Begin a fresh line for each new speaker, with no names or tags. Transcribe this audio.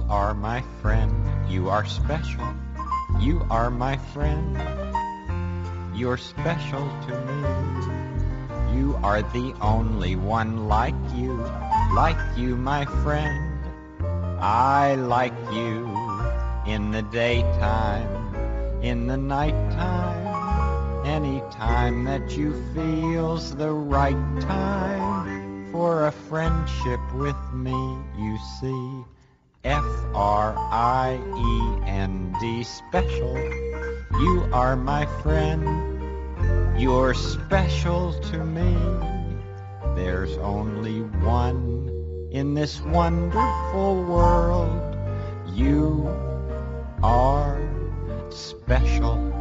are my friend. You are special. You are my friend. You're special to me. You are the only one like you, my friend. I like you in the daytime, in the nighttime, any time that you feel's the right time for a friendship with me, you see. F-R-I-E-N-D, special. You are my friend. You're special to me. There's only one in this wonderful world. You are special.